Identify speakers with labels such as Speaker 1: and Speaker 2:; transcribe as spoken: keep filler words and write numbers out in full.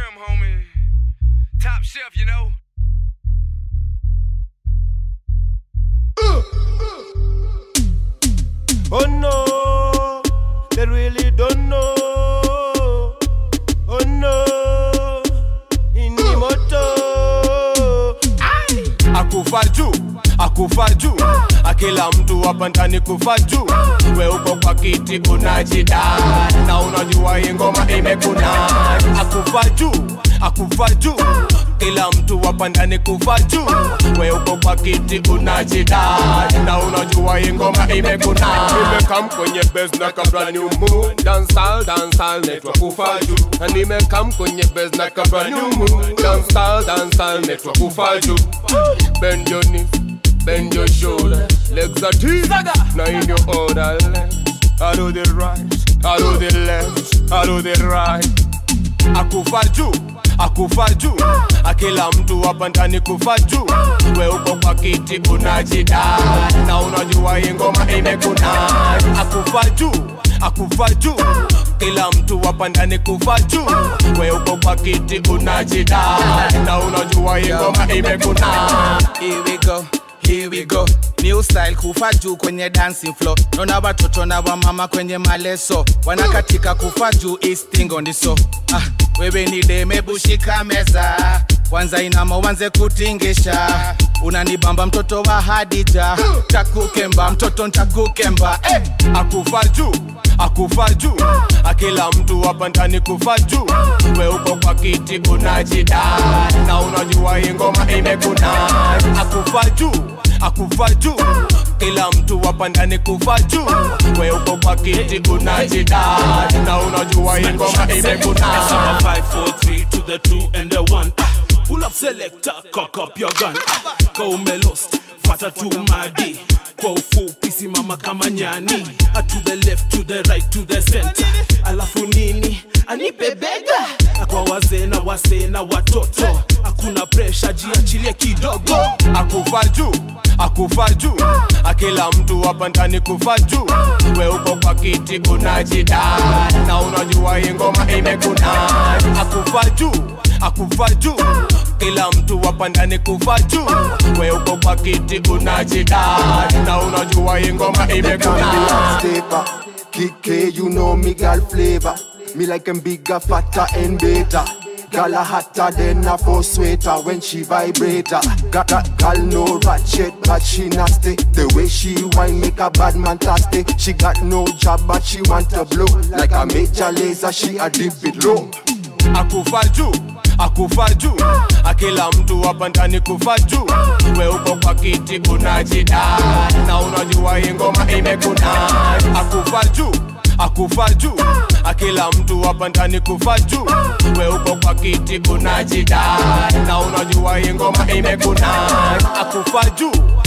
Speaker 1: shrimp, homie. Top chef, you know.
Speaker 2: Uh, uh. Oh no, they really don't know. Oh no, Inimoto. Akufa juu, akufa juu. Akila mtu hapa ndani kufa juu. We uko kwa kiti unajida na unajua hii ngoma imekuna. Akufa juu, akufa juu. Kila mtu hapa ndani kufa juu. We uko kwa kiti unajida na unajua hii ngoma imekuna. Nimekam kwenye base na kabla new moon. Dancehall, dancehall network kufa juu. Na nimekam kwenye base na kabla new moon. Dancehall, dancehall network kufa juu. Bend your knees, bend your shoulder. Legs are deep, now in your order. I do the right, I do the left, I do the right. Akufa juu, akufa juu. Akila mtu hapa ndani kufa juu. We uko kwa kiti unajida na unajua hii ngoma imekuna. Akufa juu, akufa juu. Kila mtu hapa ndani kufa juu. We uko kwa kiti unajida na unajua hii ngoma imekuna.
Speaker 3: Here we go, here we go. New style kufa juu kwenye dancing floor. Nona watoto na wa mama kwenye maleso. Wanakatika kufa juu is thing on the so. Ah, wewe ni deme bushika meza. Kwanza inama wanze kutingisha. Unanibamba mtoto wa Hadija. Takukemba mtoto ntakukemba. Eh,
Speaker 2: akufa juu, akufa juu. Akila mtu hapa ndani kufa juu. We uko kwa kiti unajida na unajua hii ngoma imekuna. Akufa juu, akufa juu. Kila mtu hapa ndani kufa juu. We uko kwa kiti unajida na unajua hii ngoma imekuna.
Speaker 4: five four three to the two and the one. Pull up selector, cock up your gun. Go melost, fata tu madi. Kwa ufupi simama kama nyani. To the left, to the right, to the center. Alafu nini, anipe bega. Kwa wazee na wazee na watoto. Hakuna pressure, jiachilie kidogo.
Speaker 2: Akufa juu, akufa juu. Akila mtu hapa ndani kufa juu. We uko kwa kiti unajida na unajua hii ngoma imekuna. Akufa juu, akufa juu. Kila mtu hapa ndani kufa juu. We uko kwa kiti unajida na unajua hii ngoma imekuna.
Speaker 5: Kike, you know me girl flavor. Me like them bigger, fatter and better. Girl a hotter than a full sweater when she vibrate. Got that girl no ratchet but she nasty. The way she whine make a bad man thirsty. She got no job but she want to blow. Like a major laser she a dip it low.
Speaker 2: Akufa juu, akufa juu. Akila mtu hapa ndani kufa juu. We uko kwa kiti unajida na unajua hii ngoma imekuna. Akufa juu, akufa juu. Akila mtu hapa ndani kufa juu. We uko kwa kiti unajida na unajua hii ngoma imekuna. Akufa juu.